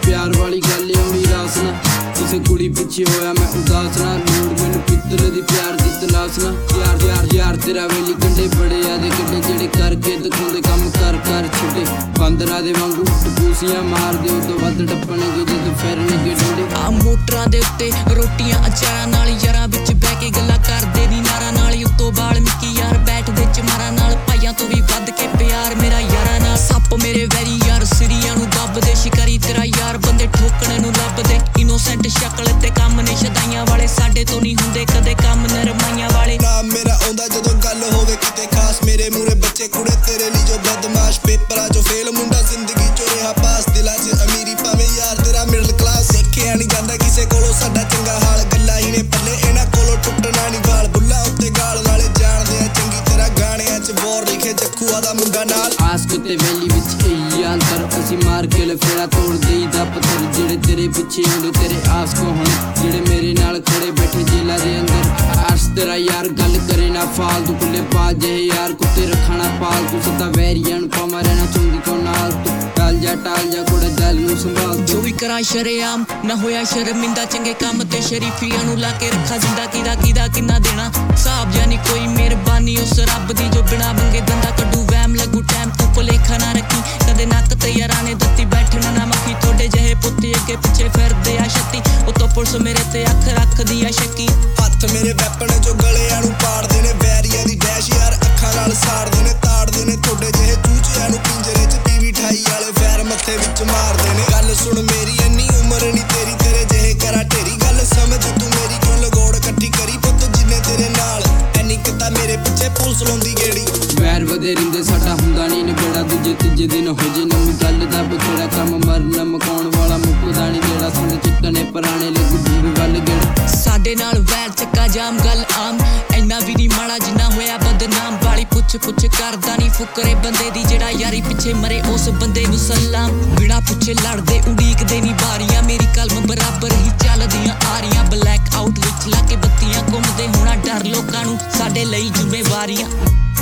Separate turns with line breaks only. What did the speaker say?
प्यार वाली गल होनी रास ना किसे कुड़ी पिछे होया मैं उदास ना लोड़ मैनू पित्तल दी प्यार दी तलाश ना यार यार यार तेरा वेली कंडे बड़े आदे कंडे जेड़े करके दिखाउंदे काम कर कर छुटे बंदरा दे वांगू टपूसियां मार दे उदों वध टप्पणगे जदों फिरनगे डोडे
आ मोटरां दे उत्ते रोटियां अचारां नाल यारां विच बह के गल्लां करदे नी नारां नाल उत्तों बाल मिक्की यार बैठदे चमारां नाल भाइयां तो भी वध के प्यार मेरा यारां नाल सप मेरे वैरी यार सिरियां नू दबदे शिकारी तेरा यार बंदे ठोकणे नू लभदे इनोसेंट शक्ल ते काम ने शदाइयां वाले साडे तो नहीं हुंदे कदे काम नरमाइयां वाले
नाम मेरा आउंदा जदों गल होवे किते खास मेरे मूरे बच्चे कुड़े तेरे लिए जो बदमाश पेपरां चो फेल मुंडा जिंदगी चो रहा पास दिलां च अमीरी भावें यार तेरा मिडल क्लास देखिया नहीं जांदा किसे कोलों साडा चंगा हाल गल्लां ही ने पल्ले इन्हां कोलों टुटना नहीं वाल बुल्ला उत्ते गाल नाले जाणदे आ चंगी तरह गाणियां च बोर लिखे जक्खूआ दा मुंडा नाल
आस कुत्ते वैली विच एही अंतर असी मार के लफेड़ा तोड़ देईदा पत्थर जेड़े तेरे पिछे होंदे तेरे आस को हुण जेड़े मेरे नाल खड़े बैठे जेला दे अंदर आस तेरा यार गल करे ना फालतू कुल्ले पा जे यार कुत्ते रखना पालतू सदा वैरियां नू पावा रहना चंगी को नाल तू टाल जा कोड़ा दिल नू संभाल
जो भी करा शरेआम ना होया शर्मिंदा चंगे काम ते शरीफियां नू ला के रखा जिंदा किदा किन्ना देना साहब जानी कोई मेहरबानी उस रब दी जो बिना मंगे दंदा कड्डू वैम लगू टाइम तू भुलेखा ना रखी कदे नक ते यारां ने दत्ती बैठना ना मक्खी थोड़े जहे पुत्ते अगे पिछे फिरदे आ छत्ती उतो पुलिस मेरे ते अख रखदी आ शक्की
हत्थ मेरे वैपन जो गलियां नू पाड़दे ने वैरियां दी डैश यार अखां नाल साड़दे ने ताड़दे ने थोड़े जहे चूचियां नू पिंजरे च टीवी ठाई वाले फैर मत्थे विच मारदे ने गल सुन मेरी इन्नी उम्र नहीं तेरी तेरे जहे करा ढेरी गल समझ तू मेरी क्यों लगोड़ कट्ठी करी पुੱਤ जिन्ने तेरे नाल ਐਨੀ ਕਿਤਾ ਮੇਰੇ ਪਿੱਛੇ ਪੁਲਿਸ ਲਾਉਂਦੀ ਗੇੜੀ
वैर वधे रिंदे साडा हुंदा नहीं नबेड़ा दूजे तीजे दिन हो जे नवीं गल दा बखेड़ा काम मरना मकाउण वाला मुक्कदा नहीं जेड़ा सुन चिकने पुराने लगू दूर वल गेड़ा
साडे नाल वैर चक्का जाम गल आम इन्ना भी नहीं माड़ा जिन्ना होया बदनाम वाली पुछ करदा नहीं फुकरे बंदे दी जेड़ा यारी पिछे मरे उस बंदे नू सलाम बिना पुछे लड़दे उड़ीकदे नहीं बारियां मेरी कलम बराबर ही चलदियां आ रहियां ब्लैक आउट विच लाके बत्तियां घुमदे होना डर लोकां नू साडे लई जिम्मेवारियां